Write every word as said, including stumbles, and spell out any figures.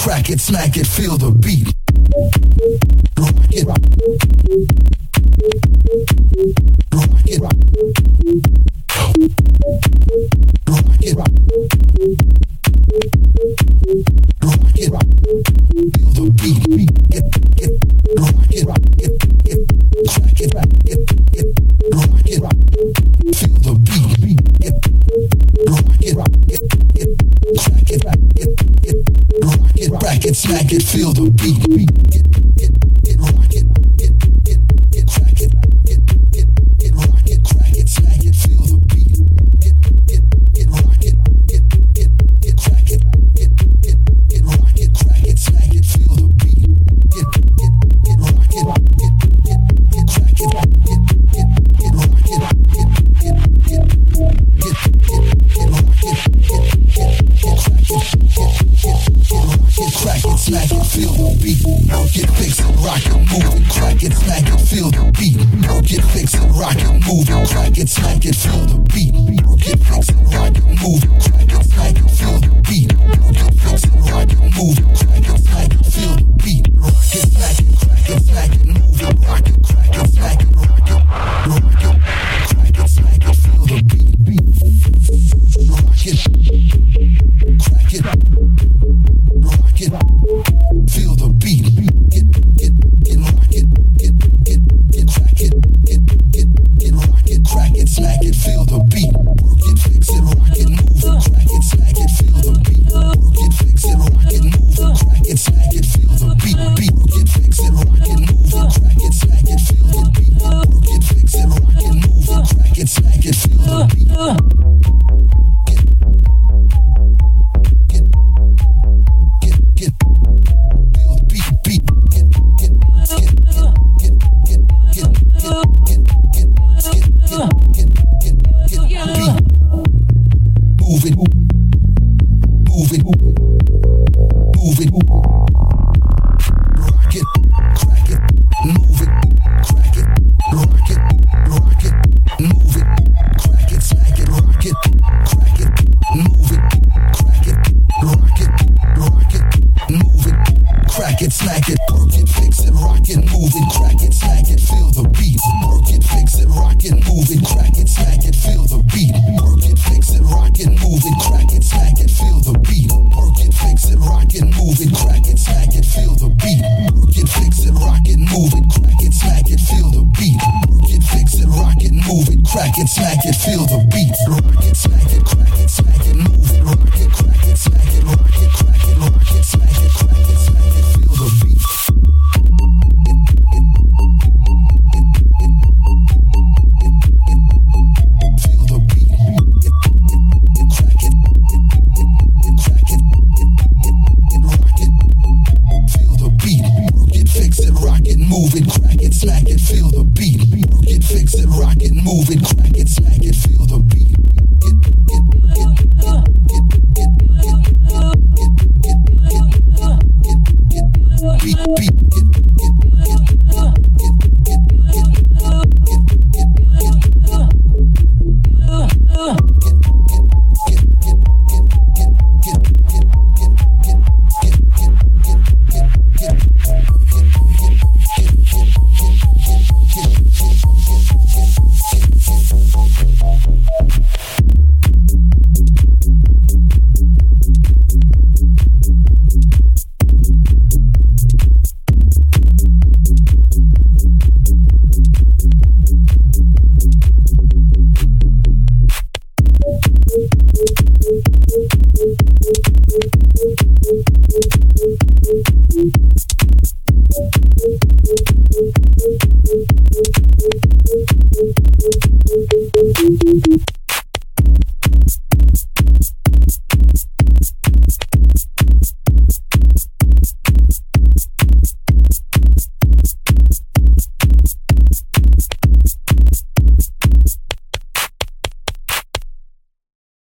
crack it, smack it, feel the beat. Rock it, rock it, rock it, rock it, rock feel the beat, beat, get, get, rock it, rock it, get, crack it, rock it, get, rock it, rock feel the beat, beat, get, rock it, rock it, get, crack it, rock it, get, rock it, crack it, smack it, feel the beat, beat, get, get, get, rock it, get, get, get, crack it, get, get, get, rock it, crack it, smack it, feel the beat, get, get, get, rock it, get, get, get, crack it, get, get, get, rock it, crack it, smack it, feel the beat, get, get, get, rock it, get, get, get, crack it, get, get, get, rock it, get, get, get, get, get, get, rock it, get, get, get, crack it, get, get, get, rock it, crack it, smack it, feel the beat, get fix it, rock it, move it, crack it, smack it, feel the beat, get fix it, rock it, move it, crack it, smack it, feel the beat, get fix it, rock it, move it, crack it, smack it, feel the beat, get fix it, rock it, move it, crack it, smack it, feel the beat, rock it, smack it, crack it, smack it, move it, rock it, crack it, smack it, rock it, rock it, crack it, smack it, feel the beat, beat, rock it, crack it, rock it, feel the beat, beat, get, get, get, rock it, get, get, get, crack it, get, get, get, rock it, crack it, smack it, feel the beat, work it, fix it, rock it, move it, crack it, smack it, feel the beat, work it, fix it, rock it, move it, crack it, smack it, feel the beat, beat, work it, fix it, rock it, move it, crack it, smack it, feel the beat, work it, fix it, rock it, move it, crack it, smack it, feel the beat. Smack it, work it, fix it, rock it, move it, crack it, smack it, feel the beat. Work it, fix it, rock it, move it, crack it, smack it, feel the beat. Work it, fix it, rock it, move it, crack it, smack it, feel the beat. Work it, fix it, rock it, move it, crack it, smack it, feel the beat. Work it, fix it, rock it, move it, crack it, smack it, feel the beat. Work it, fix it, rock it, move it, crack it, smack it, feel the beat. Rock it, smack it, crack it, smack it, move it, rock it, crack it, smack it, rock it, crack it, rock it, smack it, crack it, smack it, feel the beat. Move it, crack it, smack it, feel the beat. Work it, fix it, rock it, move it, crack it, smack